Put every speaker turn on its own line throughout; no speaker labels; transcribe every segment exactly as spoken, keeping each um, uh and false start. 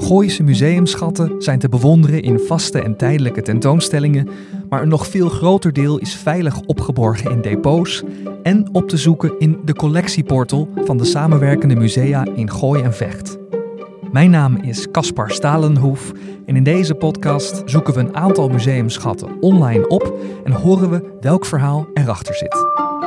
Gooise museumschatten zijn te bewonderen in vaste en tijdelijke tentoonstellingen, maar een nog veel groter deel is veilig opgeborgen in depots en op te zoeken in de collectieportal van de samenwerkende musea in Gooi en Vecht. Mijn naam is Caspar Stalenhoef en in deze podcast zoeken we een aantal museumschatten online op en horen we welk verhaal erachter zit.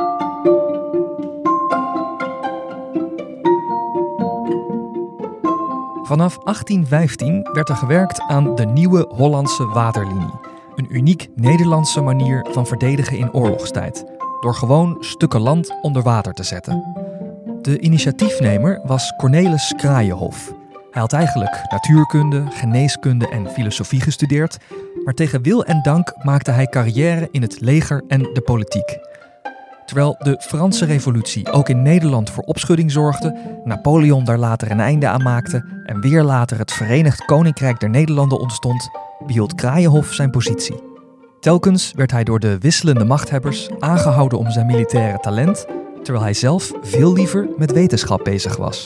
Vanaf achttien vijftien werd er gewerkt aan de Nieuwe Hollandse Waterlinie. Een uniek Nederlandse manier van verdedigen in oorlogstijd, door gewoon stukken land onder water te zetten. De initiatiefnemer was Cornelis Kraaienhof. Hij had eigenlijk natuurkunde, geneeskunde en filosofie gestudeerd, maar tegen wil en dank maakte hij carrière in het leger en de politiek. Terwijl de Franse Revolutie ook in Nederland voor opschudding zorgde, Napoleon daar later een einde aan maakte en weer later het Verenigd Koninkrijk der Nederlanden ontstond, behield Kraaienhof zijn positie. Telkens werd hij door de wisselende machthebbers aangehouden om zijn militaire talent, terwijl hij zelf veel liever met wetenschap bezig was.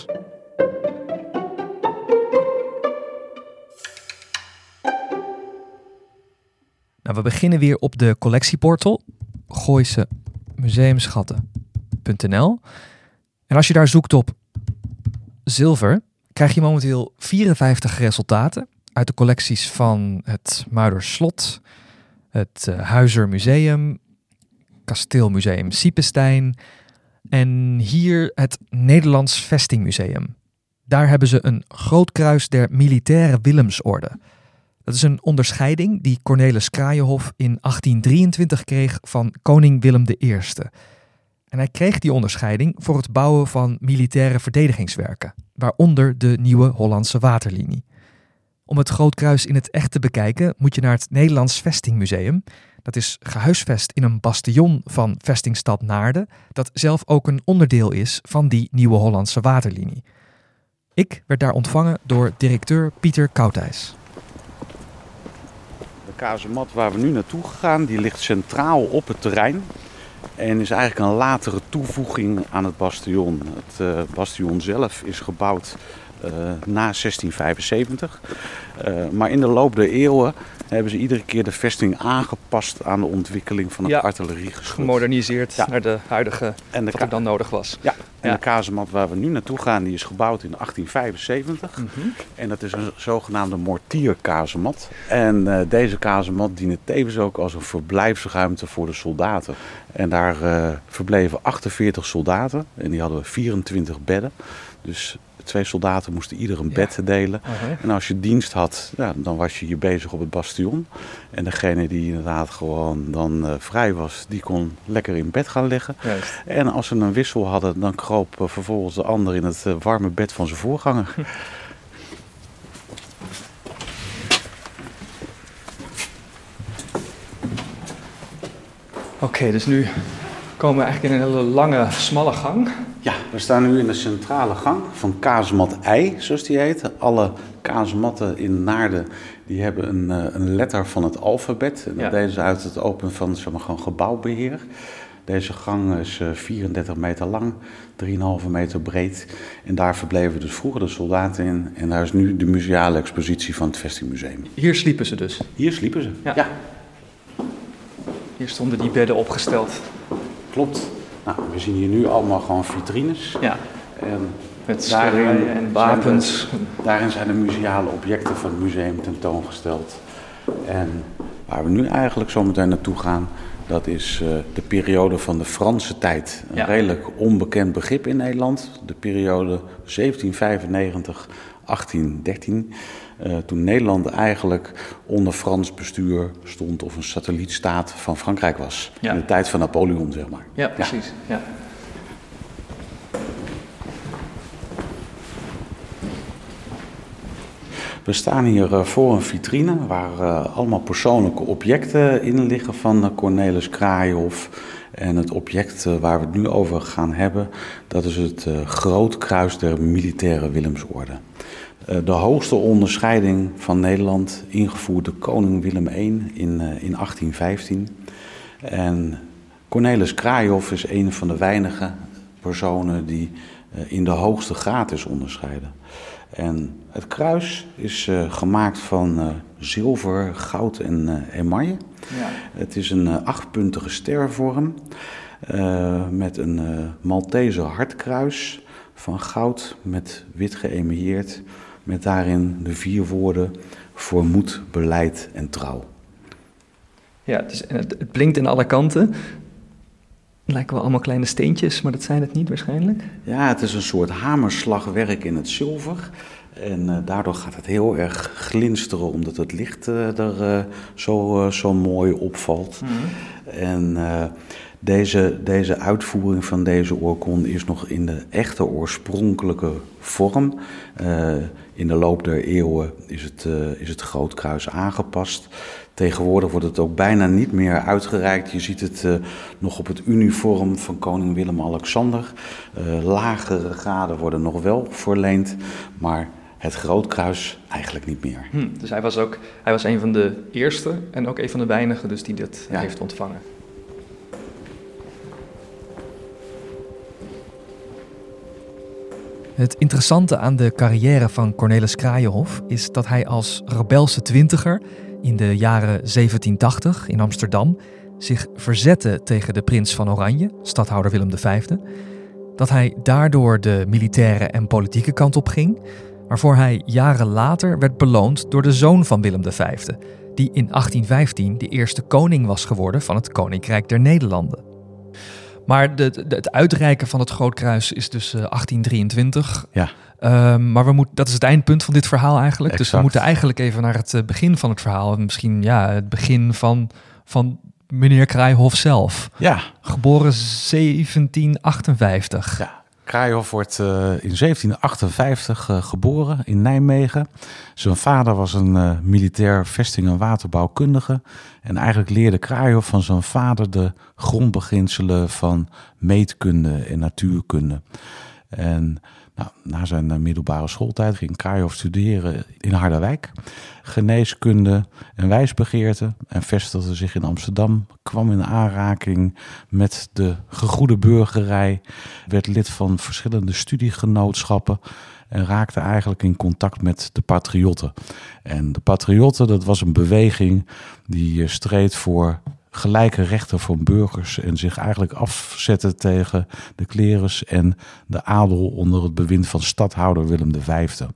Nou, we beginnen weer op de collectieportal gooise museumschatten punt n l. En als je daar zoekt op zilver, krijg je momenteel vierenvijftig resultaten uit de collecties van het Muiderslot, het uh, Huizer Museum, Kasteelmuseum Siepenstein en hier het Nederlands Vestingmuseum. Daar hebben ze een groot kruis der militaire Willemsorde. Dat is een onderscheiding die Cornelis Kraaienhof in achttien drieëntwintig kreeg van koning Willem de Eerste. En hij kreeg die onderscheiding voor het bouwen van militaire verdedigingswerken, waaronder de Nieuwe Hollandse Waterlinie. Om het Grootkruis in het echt te bekijken moet je naar het Nederlands Vestingmuseum. Dat is gehuisvest in een bastion van vestingstad Naarden, dat zelf ook een onderdeel is van die Nieuwe Hollandse Waterlinie. Ik werd daar ontvangen door directeur Pieter Koudijs.
De kazemat waar we nu naartoe gaan, die ligt centraal op het terrein en is eigenlijk een latere toevoeging aan het bastion. Het uh, bastion zelf is gebouwd uh, na zestien vijfenzeventig, uh, maar in de loop der eeuwen hebben ze iedere keer de vesting aangepast aan de ontwikkeling van het
ja,
artilleriegeschut.
Gemoderniseerd ja. naar de huidige, en de wat er dan nodig was.
Ja, en ja. de kazemat waar we nu naartoe gaan, die is gebouwd in achttien vijfenzeventig. Mm-hmm. En dat is een zogenaamde mortierkazemat. En uh, deze kazemat diende tevens ook als een verblijfsruimte voor de soldaten. En daar uh, verbleven achtenveertig soldaten en die hadden vierentwintig bedden. Dus twee soldaten moesten ieder een bed ja. delen. Uh-huh. En als je dienst had, ja, dan was je hier bezig op het bastion. En degene die inderdaad gewoon dan uh, vrij was, die kon lekker in bed gaan liggen. Juist. En als ze een wissel hadden, dan kroop uh, vervolgens de ander in het uh, warme bed van zijn voorganger. Hm.
Oké, okay, dus nu komen we eigenlijk in een hele lange, smalle gang.
Ja, we staan nu in de centrale gang van kazemat I, zoals die heet. Alle kazematten in Naarden die hebben een, een letter van het alfabet. En dat ja. deden ze uit het openen van zeg maar, gewoon gebouwbeheer. Deze gang is vierendertig meter lang, drie komma vijf meter breed. En daar verbleven dus vroeger de soldaten in. En daar is nu de museale expositie van het Vestingmuseum.
Hier sliepen ze dus?
Hier sliepen ze, ja. ja.
Hier stonden die bedden opgesteld.
Klopt. Nou, we zien hier nu allemaal gewoon vitrines.
Ja.
En
met schilderijen en wapens.
Zijn de, daarin zijn de museale objecten van het museum tentoongesteld. En waar we nu eigenlijk zo meteen naartoe gaan, dat is uh, de periode van de Franse tijd. Een ja. redelijk onbekend begrip in Nederland. De periode zeventien vijfennegentig tot achttien dertien. Uh, toen Nederland eigenlijk onder Frans bestuur stond of een satellietstaat van Frankrijk was. Ja. In de tijd van Napoleon, zeg maar.
Ja, precies. Ja. Ja.
We staan hier uh, voor een vitrine waar uh, allemaal persoonlijke objecten in liggen van uh, Cornelis Kraaienhof. En het object uh, waar we het nu over gaan hebben, dat is het uh, Grootkruis der militaire Willemsorde. Uh, de hoogste onderscheiding van Nederland, ingevoerd door koning Willem de Eerste in, uh, in achttien vijftien. En Cornelis Kraaienhof is een van de weinige personen die uh, in de hoogste graad is onderscheiden. En het kruis is uh, gemaakt van uh, zilver, goud en uh, emaille. Ja. Het is een uh, achtpuntige stervorm uh, met een uh, Maltese hartkruis van goud met wit geëmailleerd, met daarin de vier woorden voor moed, beleid en trouw.
Ja, dus het, het blinkt aan alle kanten. Het lijken wel allemaal kleine steentjes, maar dat zijn het niet waarschijnlijk.
Ja, het is een soort hamerslagwerk in het zilver. En uh, daardoor gaat het heel erg glinsteren, omdat het licht uh, er uh, zo, uh, zo mooi opvalt. Mm-hmm. En uh, deze, deze uitvoering van deze oorkonde is nog in de echte oorspronkelijke vorm. Uh, in de loop der eeuwen is het, uh, is het grootkruis aangepast. Tegenwoordig wordt het ook bijna niet meer uitgereikt. Je ziet het uh, nog op het uniform van koning Willem-Alexander. Uh, lagere graden worden nog wel verleend, maar het grootkruis eigenlijk niet meer.
Hm, dus hij was ook hij was een van de eerste en ook een van de weinigen dus die dit ja. heeft ontvangen.
Het interessante aan de carrière van Cornelis Kraaienhof is dat hij als rebelse twintiger in de jaren zeventien tachtig in Amsterdam zich verzette tegen de prins van Oranje, stadhouder Willem de Vijfde. Dat hij daardoor de militaire en politieke kant op ging, waarvoor hij jaren later werd beloond door de zoon van Willem de Vijfde, die in achttien vijftien de eerste koning was geworden van het Koninkrijk der Nederlanden. Maar de, de, het uitreiken van het Grootkruis is dus uh, achttien drieëntwintig.
Ja.
Uh, maar we moet, dat is het eindpunt van dit verhaal eigenlijk.
Exact.
Dus we moeten eigenlijk even naar het begin van het verhaal. Misschien ja, het begin van, van meneer Kraaienhof zelf.
Ja.
Geboren zeventien achtenvijftig.
Ja. Kraaienhof wordt uh, in zeventien achtenvijftig uh, geboren in Nijmegen. Zijn vader was een uh, militair vesting- en waterbouwkundige. En eigenlijk leerde Kraaienhof van zijn vader de grondbeginselen van meetkunde en natuurkunde. En nou, na zijn uh, middelbare schooltijd ging Kraaienhof studeren in Harderwijk. Geneeskunde en wijsbegeerte en vestigde zich in Amsterdam. Kwam in aanraking met de gegoede burgerij. Werd lid van verschillende studiegenootschappen. En raakte eigenlijk in contact met de patriotten. En de patriotten, dat was een beweging die streed voor gelijke rechten van burgers en zich eigenlijk afzette tegen de clerus en de adel onder het bewind van stadhouder Willem de Vijfde.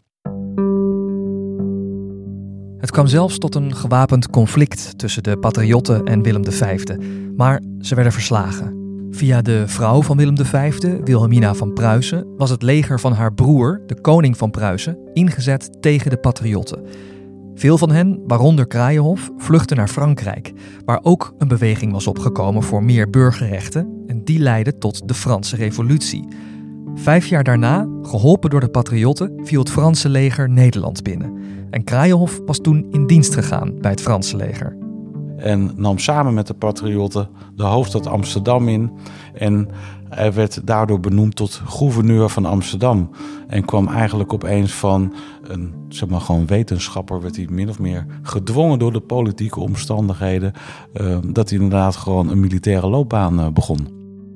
Het kwam zelfs tot een gewapend conflict tussen de patriotten en Willem de Vijfde, maar ze werden verslagen. Via de vrouw van Willem de Vijfde, Wilhelmina van Pruisen, was het leger van haar broer, de koning van Pruisen, ingezet tegen de patriotten. Veel van hen, waaronder Kraaienhof, vluchtten naar Frankrijk, waar ook een beweging was opgekomen voor meer burgerrechten en die leidde tot de Franse Revolutie. Vijf jaar daarna, geholpen door de patriotten, viel het Franse leger Nederland binnen. En Kraaienhof was toen in dienst gegaan bij het Franse leger.
En nam samen met de patriotten de hoofdstad Amsterdam in. En hij werd daardoor benoemd tot gouverneur van Amsterdam. En kwam eigenlijk opeens van een zeg maar, gewoon wetenschapper, werd hij min of meer gedwongen door de politieke omstandigheden. Uh, dat hij inderdaad gewoon een militaire loopbaan uh, begon.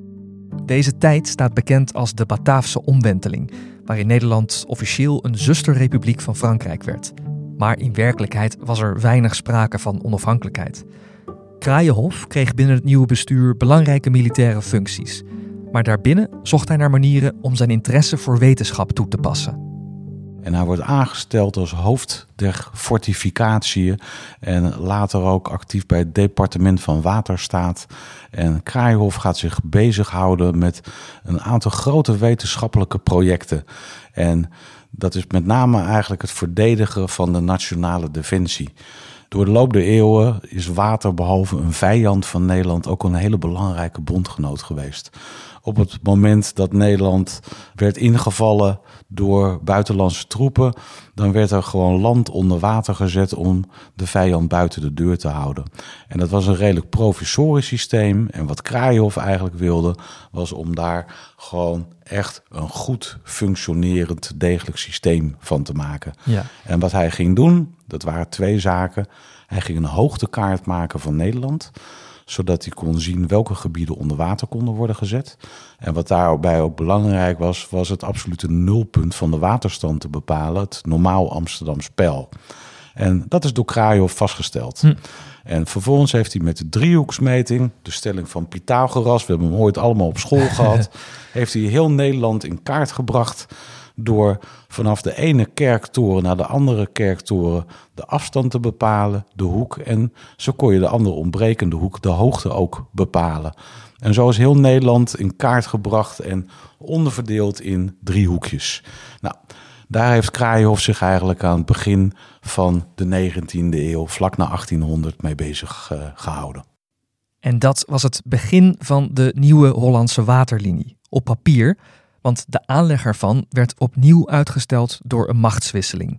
Deze tijd staat bekend als de Bataafse omwenteling, waarin Nederland officieel een zusterrepubliek van Frankrijk werd. Maar in werkelijkheid was er weinig sprake van onafhankelijkheid. Kraaienhof kreeg binnen het nieuwe bestuur belangrijke militaire functies. Maar daarbinnen zocht hij naar manieren om zijn interesse voor wetenschap toe te passen.
En hij wordt aangesteld als hoofd der fortificatiën en later ook actief bij het departement van Waterstaat. En Kraaienhof gaat zich bezighouden met een aantal grote wetenschappelijke projecten. En dat is met name eigenlijk het verdedigen van de nationale defensie. Door de loop der eeuwen is water behalve een vijand van Nederland ook een hele belangrijke bondgenoot geweest. Op het moment dat Nederland werd ingevallen door buitenlandse troepen, dan werd er gewoon land onder water gezet om de vijand buiten de deur te houden. En dat was een redelijk provisorisch systeem. En wat Kraaienhof eigenlijk wilde, was om daar gewoon echt een goed functionerend, degelijk systeem van te maken.
Ja.
En wat hij ging doen, dat waren twee zaken. Hij ging een hoogtekaart maken van Nederland, zodat hij kon zien welke gebieden onder water konden worden gezet. En wat daarbij ook belangrijk was, was het absolute nulpunt van de waterstand te bepalen, het normaal Amsterdams peil. En dat is door Kraaienhof vastgesteld. Hm. En vervolgens heeft hij met de driehoeksmeting, de stelling van Pythagoras, we hebben hem ooit allemaal op school gehad, heeft hij heel Nederland in kaart gebracht door vanaf de ene kerktoren naar de andere kerktoren de afstand te bepalen, de hoek. En zo kon je de andere ontbrekende hoek, de hoogte ook bepalen. En zo is heel Nederland in kaart gebracht en onderverdeeld in drie hoekjes. Nou, daar heeft Kraaienhof zich eigenlijk aan het begin van de negentiende eeuw, vlak na achttienhonderd, mee bezig uh, gehouden.
En dat was het begin van de nieuwe Hollandse waterlinie. Op papier, want de aanleg ervan werd opnieuw uitgesteld door een machtswisseling.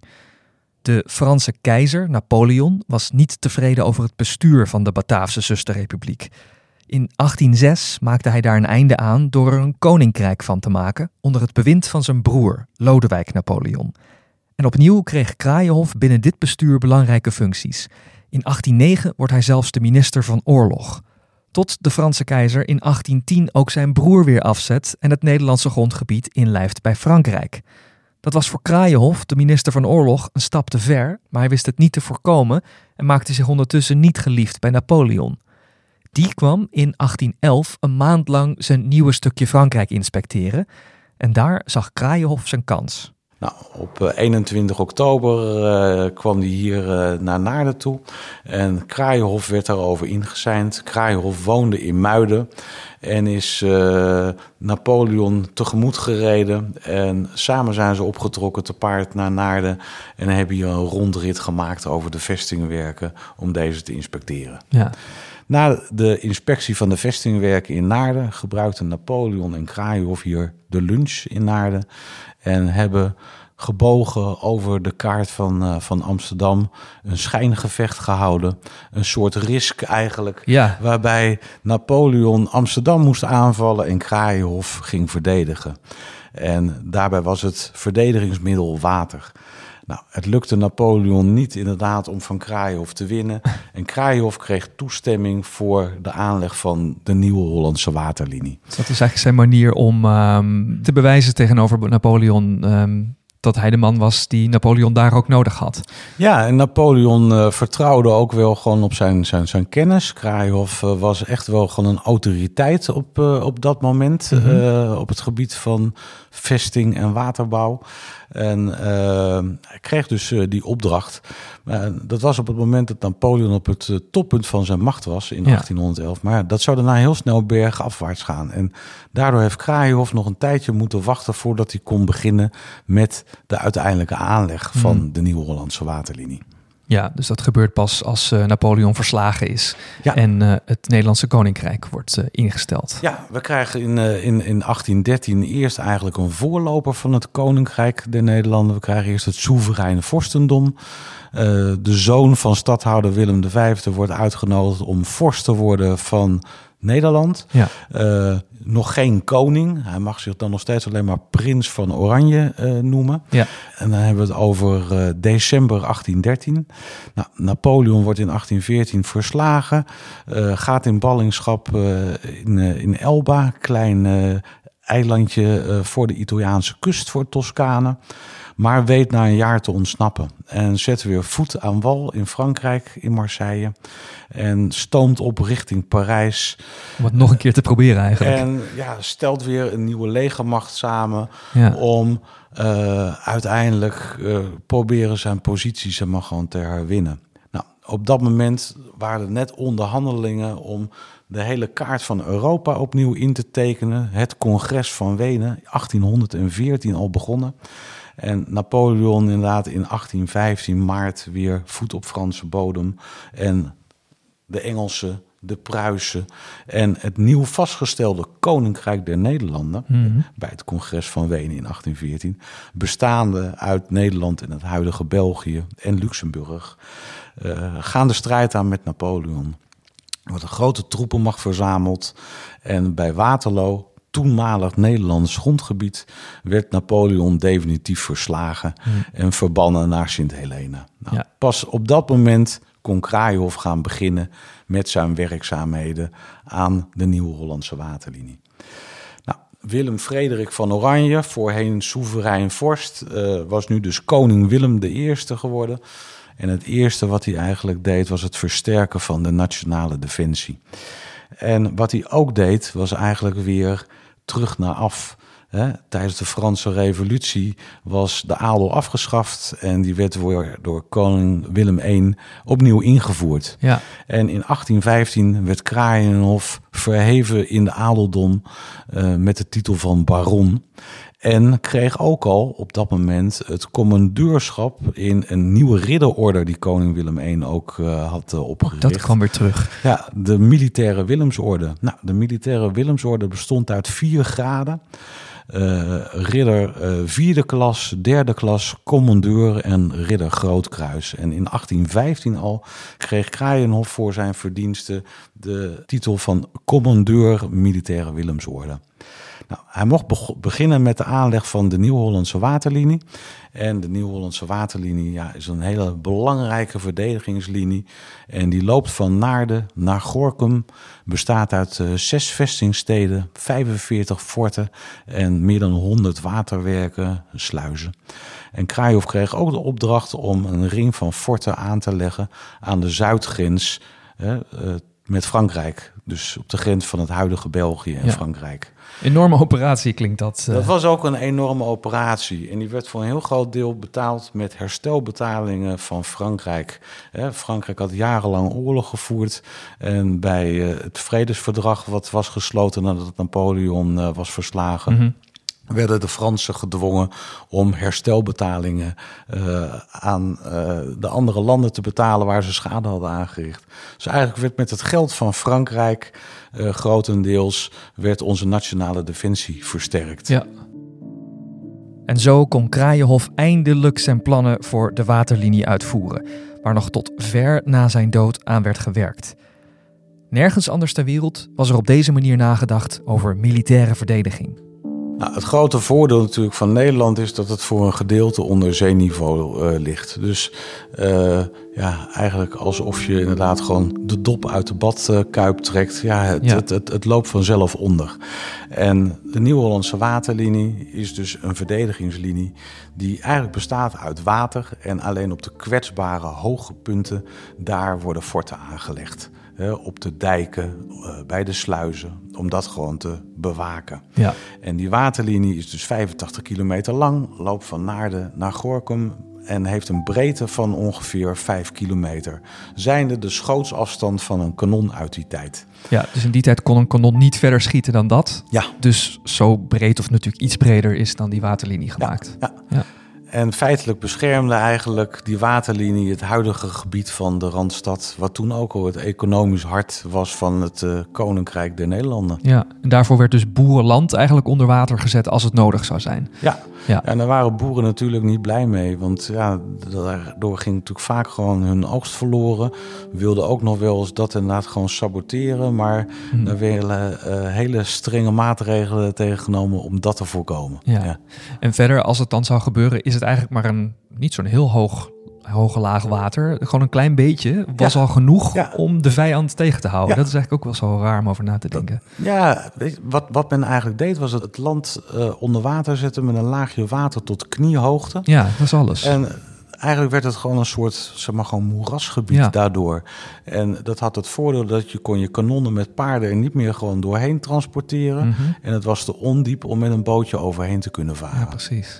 De Franse keizer, Napoleon, was niet tevreden over het bestuur van de Bataafse zusterrepubliek. In achttienzes maakte hij daar een einde aan door er een koninkrijk van te maken onder het bewind van zijn broer, Lodewijk Napoleon. En opnieuw kreeg Kraaienhof binnen dit bestuur belangrijke functies. In achttiennegen wordt hij zelfs de minister van Oorlog. Tot de Franse keizer in achttientien ook zijn broer weer afzet en het Nederlandse grondgebied inlijft bij Frankrijk. Dat was voor Kraaienhof, de minister van Oorlog, een stap te ver, maar hij wist het niet te voorkomen en maakte zich ondertussen niet geliefd bij Napoleon. Die kwam in achttienelf een maand lang zijn nieuwe stukje Frankrijk inspecteren en daar zag Kraaienhof zijn kans.
Nou, op eenentwintig oktober uh, kwam hij hier uh, naar Naarden toe en Kraaienhof werd daarover ingezeind. Kraaienhof woonde in Muiden en is uh, Napoleon tegemoet gereden en samen zijn ze opgetrokken te paard naar Naarden en hebben hier een rondrit gemaakt over de vestingwerken om deze te inspecteren.
Ja.
Na de inspectie van de vestingwerken in Naarden gebruikten Napoleon en Kraaienhof hier de lunch in Naarden en hebben gebogen over de kaart van, uh, van Amsterdam een schijngevecht gehouden. Een soort risk eigenlijk,
ja.
waarbij Napoleon Amsterdam moest aanvallen en Kraaienhof ging verdedigen. En daarbij was het verdedigingsmiddel water. Nou, het lukte Napoleon niet inderdaad om van Kraaienhof te winnen. En Kraaienhof kreeg toestemming voor de aanleg van de nieuwe Hollandse waterlinie.
Dat is eigenlijk zijn manier om um, te bewijzen tegenover Napoleon um, dat hij de man was die Napoleon daar ook nodig had.
Ja, en Napoleon uh, vertrouwde ook wel gewoon op zijn, zijn, zijn kennis. Kraaienhof uh, was echt wel gewoon een autoriteit op, uh, op dat moment. Mm-hmm. uh, op het gebied van vesting en waterbouw. En uh, hij kreeg dus uh, die opdracht. Uh, dat was op het moment dat Napoleon op het uh, toppunt van zijn macht was in ja. achttienhonderdelf. Maar dat zou daarna heel snel bergafwaarts gaan. En daardoor heeft Kraaienhof nog een tijdje moeten wachten voordat hij kon beginnen met de uiteindelijke aanleg van hmm. de nieuwe Hollandse waterlinie.
Ja, dus dat gebeurt pas als uh, Napoleon verslagen is
ja.
en uh, het Nederlandse Koninkrijk wordt uh, ingesteld.
Ja, we krijgen in, uh, in, in achttien dertien eerst eigenlijk een voorloper van het Koninkrijk der Nederlanden. We krijgen eerst het soevereine vorstendom. Uh, de zoon van stadhouder Willem de Vijfde wordt uitgenodigd om vorst te worden van Nederland.
Ja.
Uh, nog geen koning. Hij mag zich dan nog steeds alleen maar prins van Oranje uh, noemen.
Ja.
En dan hebben we het over uh, december achttien dertien. Nou, Napoleon wordt in achttien veertien verslagen. Uh, gaat in ballingschap uh, in, uh, in Elba. Klein uh, eilandje uh, voor de Italiaanse kust voor Toscane. Maar weet na een jaar te ontsnappen. En zet weer voet aan wal in Frankrijk, in Marseille. En stoomt op richting Parijs.
Om het nog een keer te proberen eigenlijk.
En ja, stelt weer een nieuwe legermacht samen.
Ja.
Om uh, uiteindelijk uh, proberen zijn positie zeg maar, gewoon te herwinnen. Nou, op dat moment waren er net onderhandelingen om de hele kaart van Europa opnieuw in te tekenen. Het congres van Wenen, achttienhonderdveertien al begonnen. En Napoleon inderdaad in achttien vijftien maart weer voet op Franse bodem. En de Engelsen, de Pruisen en het nieuw vastgestelde Koninkrijk der Nederlanden, mm-hmm. bij het congres van Wenen in achttien veertien, bestaande uit Nederland en het huidige België en Luxemburg, uh, gaan de strijd aan met Napoleon. Er wordt een grote troepenmacht verzameld en bij Waterloo, toenmalig Nederlands grondgebied, werd Napoleon definitief verslagen mm. en verbannen naar Sint Helena. Nou, ja. Pas op dat moment kon Kraaienhof gaan beginnen met zijn werkzaamheden aan de Nieuw-Hollandse Waterlinie. Nou, Willem Frederik van Oranje, voorheen soeverein vorst, uh, was nu dus koning Willem de Eerste geworden. En het eerste wat hij eigenlijk deed was het versterken van de nationale defensie. En wat hij ook deed was eigenlijk weer terug naar af. He, tijdens de Franse Revolutie was de adel afgeschaft en die werd weer door koning Willem de Eerste opnieuw ingevoerd.
Ja.
En in achttien vijftien werd Kraaienhof verheven in de adeldom uh, met de titel van baron. En kreeg ook al op dat moment het commandeurschap in een nieuwe ridderorde die koning Willem de Eerste ook uh, had uh, opgericht.
Dat kwam weer terug.
Ja, de militaire Willemsorde. Nou, de militaire Willemsorde bestond uit vier graden. Uh, ridder uh, vierde klas, derde klas, commandeur en ridder grootkruis. En in achttien vijftien al kreeg Kraaienhof voor zijn verdiensten de titel van commandeur militaire Willemsorde. Nou, hij mocht beg- beginnen met de aanleg van de Nieuw-Hollandse Waterlinie. En de Nieuw-Hollandse Waterlinie ja, is een hele belangrijke verdedigingslinie. En die loopt van Naarden naar Gorinchem. Bestaat uit uh, zes vestingsteden, vijfenveertig forten en meer dan honderd waterwerken, sluizen. En Kraaienhof kreeg ook de opdracht om een ring van forten aan te leggen aan de zuidgrens uh, uh, met Frankrijk. Dus op de grens van het huidige België en ja. Frankrijk.
Enorme operatie klinkt dat. Uh...
Dat was ook een enorme operatie. En die werd voor een heel groot deel betaald met herstelbetalingen van Frankrijk. He, Frankrijk had jarenlang oorlog gevoerd. En bij uh, het vredesverdrag wat was gesloten nadat Napoleon uh, was verslagen... Mm-hmm. werden de Fransen gedwongen om herstelbetalingen uh, aan uh, de andere landen te betalen waar ze schade hadden aangericht. Dus eigenlijk werd met het geld van Frankrijk uh, grotendeels werd onze nationale defensie versterkt.
Ja. En zo kon Kraaienhof eindelijk zijn plannen voor de waterlinie uitvoeren, waar nog tot ver na zijn dood aan werd gewerkt. Nergens anders ter wereld was er op deze manier nagedacht over militaire verdediging.
Nou, het grote voordeel natuurlijk van Nederland is dat het voor een gedeelte onder zeeniveau uh, ligt. Dus uh, ja, eigenlijk alsof je inderdaad gewoon de dop uit de badkuip trekt. Ja, het, ja. Het, het, het loopt vanzelf onder. En de Nieuw-Hollandse Waterlinie is dus een verdedigingslinie die eigenlijk bestaat uit water. En alleen op de kwetsbare hoge punten, daar worden forten aangelegd. He, op de dijken, uh, bij de sluizen, om dat gewoon te bewaken. Ja. En die waterlinie is dus vijfentachtig kilometer lang, loopt van Naarden naar Gorinchem en heeft een breedte van ongeveer vijf kilometer. Zijnde de schootsafstand van een kanon uit die tijd.
Ja, dus in die tijd kon een kanon niet verder schieten dan dat.
Ja.
Dus zo breed of natuurlijk iets breder is dan die waterlinie gemaakt.
Ja, ja. ja. En feitelijk beschermde eigenlijk die waterlinie het huidige gebied van de Randstad, wat toen ook al het economisch hart was van het uh, Koninkrijk der Nederlanden.
Ja, en daarvoor werd dus boerenland eigenlijk onder water gezet als het nodig zou zijn.
Ja, ja. En daar waren boeren natuurlijk niet blij mee, want ja, daardoor ging natuurlijk vaak gewoon hun oogst verloren. Wilden ook nog wel eens dat inderdaad gewoon saboteren, maar hmm. daar werden uh, hele strenge maatregelen tegen genomen om dat te voorkomen.
Ja. Ja. En verder, als het dan zou gebeuren, is het eigenlijk maar een niet zo'n heel hoog, hoge laag water. Gewoon een klein beetje was ja. al genoeg ja. om de vijand tegen te houden. Ja. Dat is eigenlijk ook wel zo raar om over na te denken.
Ja, weet je, wat, wat men eigenlijk deed was het land uh, onder water zetten met een laagje water tot kniehoogte.
Ja, dat is alles.
En eigenlijk werd het gewoon een soort, zeg maar, gewoon moerasgebied ja. daardoor. En dat had het voordeel dat je kon je kanonnen met paarden er niet meer gewoon doorheen transporteren. Mm-hmm. En het was te ondiep om met een bootje overheen te kunnen varen.
Ja, precies.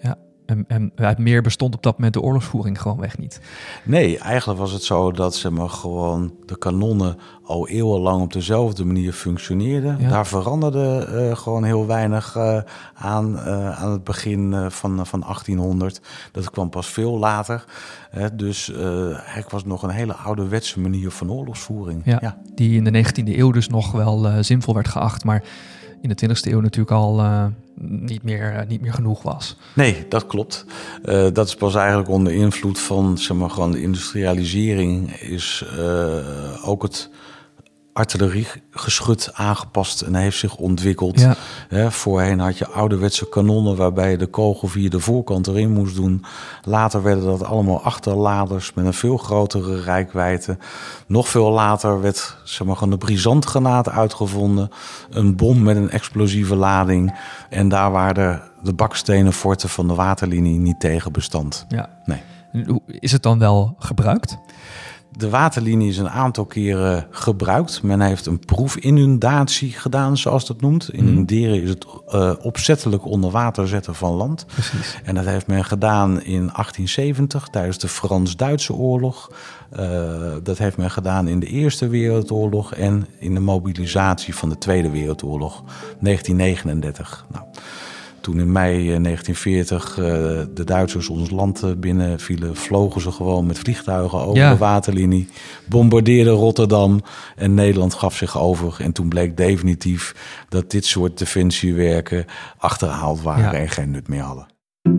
En, en het meer bestond op dat moment de oorlogsvoering gewoon weg niet.
Nee, eigenlijk was het zo dat zeg maar, gewoon de kanonnen al eeuwenlang op dezelfde manier functioneerden. Ja. Daar veranderde uh, gewoon heel weinig uh, aan, uh, aan het begin uh, van, van achttienhonderd. Dat kwam pas veel later. Hè, dus uh, eigenlijk was het nog een hele ouderwetse manier van oorlogsvoering.
Ja, ja. Die in de negentiende eeuw dus nog wel uh, zinvol werd geacht, maar in de twintigste eeuw natuurlijk al uh, niet, meer, uh, niet meer genoeg was.
Nee, dat klopt. Uh, dat is pas eigenlijk onder invloed van zeg maar, gewoon de industrialisering is uh, ook het artilleriegeschut aangepast en heeft zich ontwikkeld.
Ja.
He, voorheen had je ouderwetse kanonnen waarbij je de kogel via de voorkant erin moest doen. Later werden dat allemaal achterladers met een veel grotere reikwijdte. Nog veel later werd zeg maar, gewoon de brisantgranaat uitgevonden. Een bom met een explosieve lading. En daar waren de, de bakstenen forten van de waterlinie niet tegen bestand.
Ja.
Nee.
Is het dan wel gebruikt?
De waterlinie is een aantal keren gebruikt. Men heeft een proefinundatie gedaan, zoals dat noemt. Inunderen is het uh, opzettelijk onder water zetten van land.
Precies.
En dat heeft men gedaan in achttien zeventig tijdens de Frans-Duitse oorlog. Uh, dat heeft men gedaan in de Eerste Wereldoorlog en in de mobilisatie van de Tweede Wereldoorlog, negentien negenendertig. Nou, toen in mei negentien veertig uh, de Duitsers ons land binnenvielen, vlogen ze gewoon met vliegtuigen over
ja.
de waterlinie, bombardeerden Rotterdam en Nederland gaf zich over. En toen bleek definitief dat dit soort defensiewerken achterhaald waren ja. en geen nut meer hadden.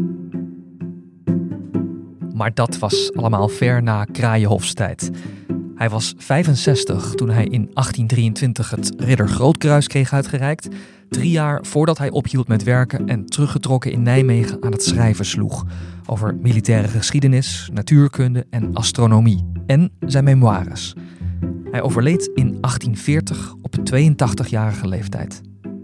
Maar dat was allemaal ver na Kraaienhofstijd. Hij was vijfenzestig toen hij in achttien drieëntwintig het Ridder Grootkruis kreeg uitgereikt. Drie jaar voordat hij ophield met werken en teruggetrokken in Nijmegen aan het schrijven sloeg. Over militaire geschiedenis, natuurkunde en astronomie. En zijn memoires. Hij overleed in achttien veertig op tweeëntachtigjarige leeftijd.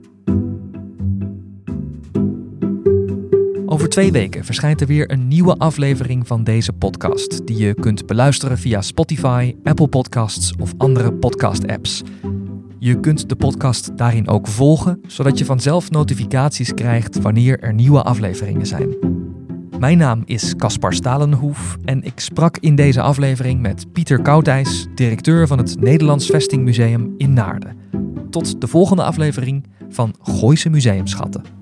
Over twee weken verschijnt er weer een nieuwe aflevering van deze podcast, die je kunt beluisteren via Spotify, Apple Podcasts of andere podcast-apps. Je kunt de podcast daarin ook volgen, zodat je vanzelf notificaties krijgt wanneer er nieuwe afleveringen zijn. Mijn naam is Caspar Stalenhoef en ik sprak in deze aflevering met Pieter Koudijs, directeur van het Nederlands Vestingmuseum in Naarden. Tot de volgende aflevering van Gooise Museumschatten.